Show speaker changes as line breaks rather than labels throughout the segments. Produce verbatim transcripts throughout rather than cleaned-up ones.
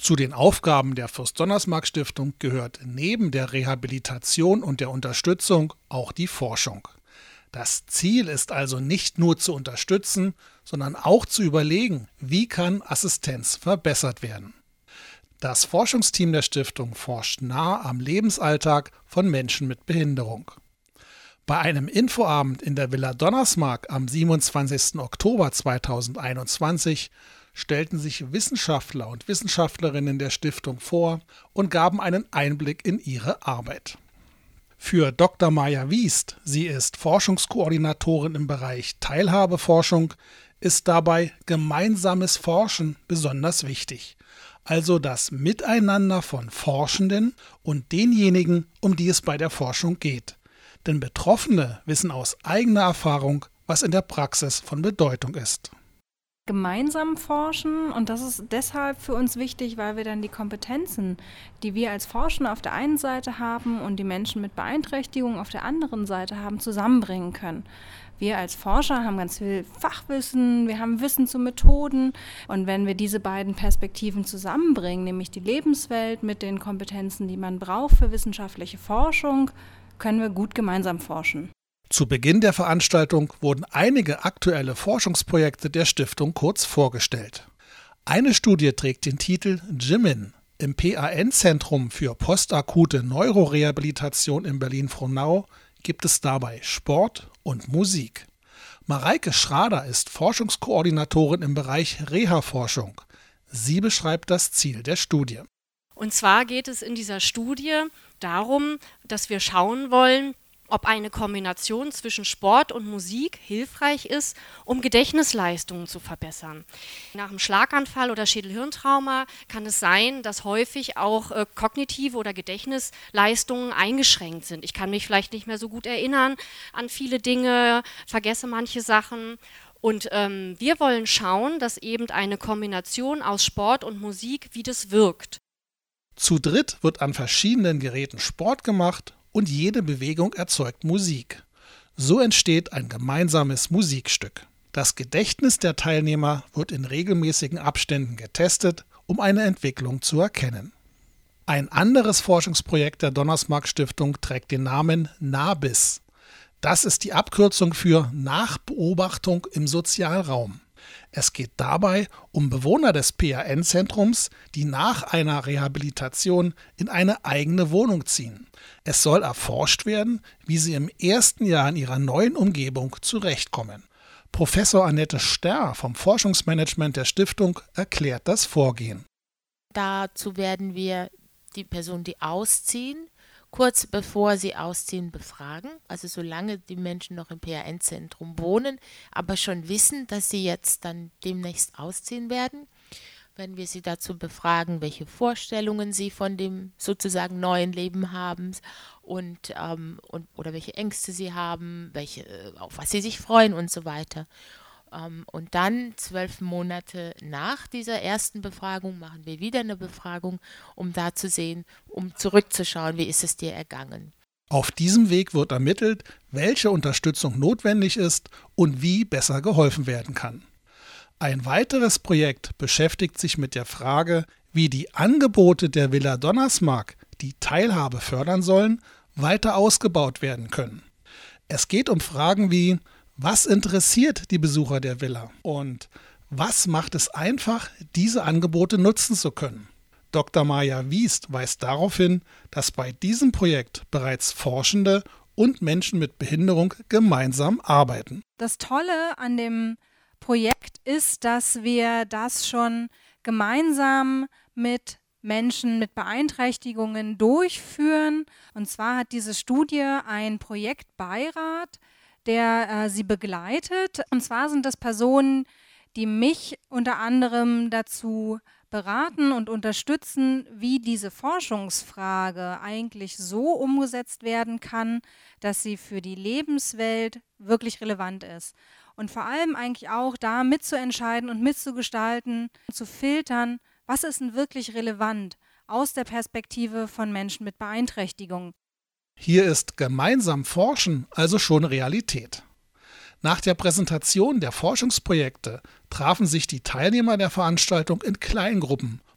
Zu den Aufgaben der Fürst-Donnersmarck-Stiftung gehört neben der Rehabilitation und der Unterstützung auch die Forschung. Das Ziel ist also nicht nur zu unterstützen, sondern auch zu überlegen, wie kann Assistenz verbessert werden. Das Forschungsteam der Stiftung forscht nah am Lebensalltag von Menschen mit Behinderung. Bei einem Infoabend in der Villa Donnersmarck am siebenundzwanzigsten Oktober zweitausendeinundzwanzig stellten sich Wissenschaftler und Wissenschaftlerinnen der Stiftung vor und gaben einen Einblick in ihre Arbeit. Für Doktor Maja Wiest, sie ist Forschungskoordinatorin im Bereich Teilhabeforschung, ist dabei gemeinsames Forschen besonders wichtig, also das Miteinander von Forschenden und denjenigen, um die es bei der Forschung geht. Denn Betroffene wissen aus eigener Erfahrung, was in der Praxis von Bedeutung ist.
Gemeinsam forschen, und das ist deshalb für uns wichtig, weil wir dann die Kompetenzen, die wir als Forschende auf der einen Seite haben und die Menschen mit Beeinträchtigung auf der anderen Seite haben, zusammenbringen können. Wir als Forscher haben ganz viel Fachwissen, wir haben Wissen zu Methoden, und wenn wir diese beiden Perspektiven zusammenbringen, nämlich die Lebenswelt mit den Kompetenzen, die man braucht für wissenschaftliche Forschung, können wir gut gemeinsam forschen.
Zu Beginn der Veranstaltung wurden einige aktuelle Forschungsprojekte der Stiftung kurz vorgestellt. Eine Studie trägt den Titel Jimin. Im P A N-Zentrum für postakute Neurorehabilitation in Berlin-Frohnau gibt es dabei Sport und Musik. Mareike Schrader ist Forschungskoordinatorin im Bereich Reha-Forschung. Sie beschreibt das Ziel der Studie.
Und zwar geht es in dieser Studie darum, dass wir schauen wollen, ob eine Kombination zwischen Sport und Musik hilfreich ist, um Gedächtnisleistungen zu verbessern. Nach einem Schlaganfall oder Schädelhirntrauma kann es sein, dass häufig auch äh, kognitive oder Gedächtnisleistungen eingeschränkt sind. Ich kann mich vielleicht nicht mehr so gut erinnern an viele Dinge, vergesse manche Sachen. Und ähm, wir wollen schauen, dass eben eine Kombination aus Sport und Musik, wie das wirkt.
Zu dritt wird an verschiedenen Geräten Sport gemacht und jede Bewegung erzeugt Musik. So entsteht ein gemeinsames Musikstück. Das Gedächtnis der Teilnehmer wird in regelmäßigen Abständen getestet, um eine Entwicklung zu erkennen. Ein anderes Forschungsprojekt der Donnersmarck-Stiftung trägt den Namen NABIS. Das ist die Abkürzung für Nachbeobachtung im Sozialraum. Es geht dabei um Bewohner des P A N-Zentrums, die nach einer Rehabilitation in eine eigene Wohnung ziehen. Es soll erforscht werden, wie sie im ersten Jahr in ihrer neuen Umgebung zurechtkommen. Professor Annette Sterr vom Forschungsmanagement der Stiftung erklärt das Vorgehen.
Dazu werden wir die Personen, die ausziehen, kurz bevor sie ausziehen, befragen, also solange die Menschen noch im P A N-Zentrum wohnen, aber schon wissen, dass sie jetzt dann demnächst ausziehen werden, werden wir sie dazu befragen, welche Vorstellungen sie von dem sozusagen neuen Leben haben und, ähm, und oder welche Ängste sie haben, welche, auf was sie sich freuen und so weiter. Und dann, zwölf Monate nach dieser ersten Befragung, machen wir wieder eine Befragung, um da zu sehen, um zurückzuschauen, wie ist es dir ergangen.
Auf diesem Weg wird ermittelt, welche Unterstützung notwendig ist und wie besser geholfen werden kann. Ein weiteres Projekt beschäftigt sich mit der Frage, wie die Angebote der Villa Donnersmarck, die Teilhabe fördern sollen, weiter ausgebaut werden können. Es geht um Fragen wie: Was interessiert die Besucher der Villa und was macht es einfach, diese Angebote nutzen zu können? Doktor Maja Wiest weist darauf hin, dass bei diesem Projekt bereits Forschende und Menschen mit Behinderung gemeinsam arbeiten.
Das Tolle an dem Projekt ist, dass wir das schon gemeinsam mit Menschen mit Beeinträchtigungen durchführen. Und zwar hat diese Studie einen Projektbeirat, der äh, sie begleitet. Und zwar sind das Personen, die mich unter anderem dazu beraten und unterstützen, wie diese Forschungsfrage eigentlich so umgesetzt werden kann, dass sie für die Lebenswelt wirklich relevant ist. Und vor allem eigentlich auch da mitzuentscheiden und mitzugestalten, zu filtern, was ist denn wirklich relevant aus der Perspektive von Menschen mit Beeinträchtigung.
Hier ist gemeinsam Forschen also schon Realität. Nach der Präsentation der Forschungsprojekte trafen sich die Teilnehmer der Veranstaltung in Kleingruppen,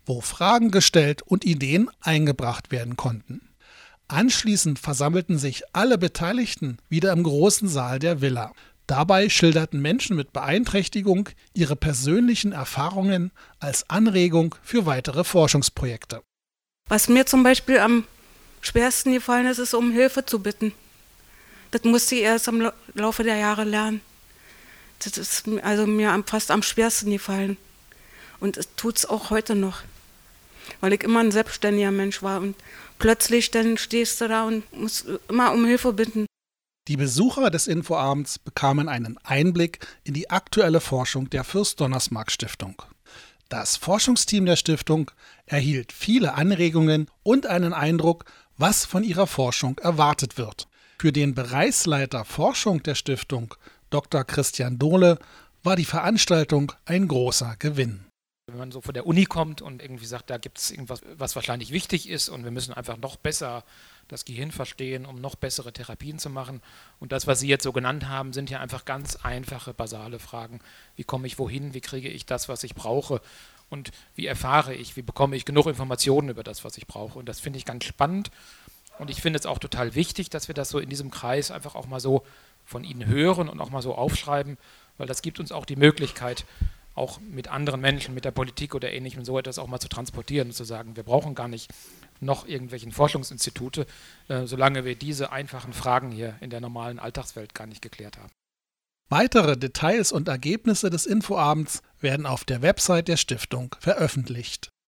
wo Fragen gestellt und Ideen eingebracht werden konnten. Anschließend versammelten sich alle Beteiligten wieder im großen Saal der Villa. Dabei schilderten Menschen mit Beeinträchtigung ihre persönlichen Erfahrungen als Anregung für weitere Forschungsprojekte.
Was mir zum Beispiel am schwersten gefallen ist, ist, um Hilfe zu bitten. Das musste ich erst im Laufe der Jahre lernen. Das ist also mir fast am schwersten gefallen. Und es tut es auch heute noch. Weil ich immer ein selbstständiger Mensch war. Und plötzlich dann stehst du da und musst immer um Hilfe bitten.
Die Besucher des Infoabends bekamen einen Einblick in die aktuelle Forschung der Fürst-Donnersmarck-Stiftung. Das Forschungsteam der Stiftung erhielt viele Anregungen und einen Eindruck, was von ihrer Forschung erwartet wird. Für den Bereichsleiter Forschung der Stiftung, Doktor Christian Dohle, war die Veranstaltung ein großer Gewinn.
Wenn man so von der Uni kommt und irgendwie sagt, da gibt es irgendwas, was wahrscheinlich wichtig ist und wir müssen einfach noch besser das Gehirn verstehen, um noch bessere Therapien zu machen. Und das, was Sie jetzt so genannt haben, sind ja einfach ganz einfache, basale Fragen. Wie komme ich wohin? Wie kriege ich das, was ich brauche? Und wie erfahre ich? Wie bekomme ich genug Informationen über das, was ich brauche? Und das finde ich ganz spannend. Und ich finde es auch total wichtig, dass wir das so in diesem Kreis einfach auch mal so von Ihnen hören und auch mal so aufschreiben, weil das gibt uns auch die Möglichkeit, auch mit anderen Menschen, mit der Politik oder Ähnlichem so etwas auch mal zu transportieren und zu sagen, wir brauchen gar nicht noch irgendwelchen Forschungsinstitute, äh, solange wir diese einfachen Fragen hier in der normalen Alltagswelt gar nicht geklärt haben.
Weitere Details und Ergebnisse des Infoabends werden auf der Website der Stiftung veröffentlicht.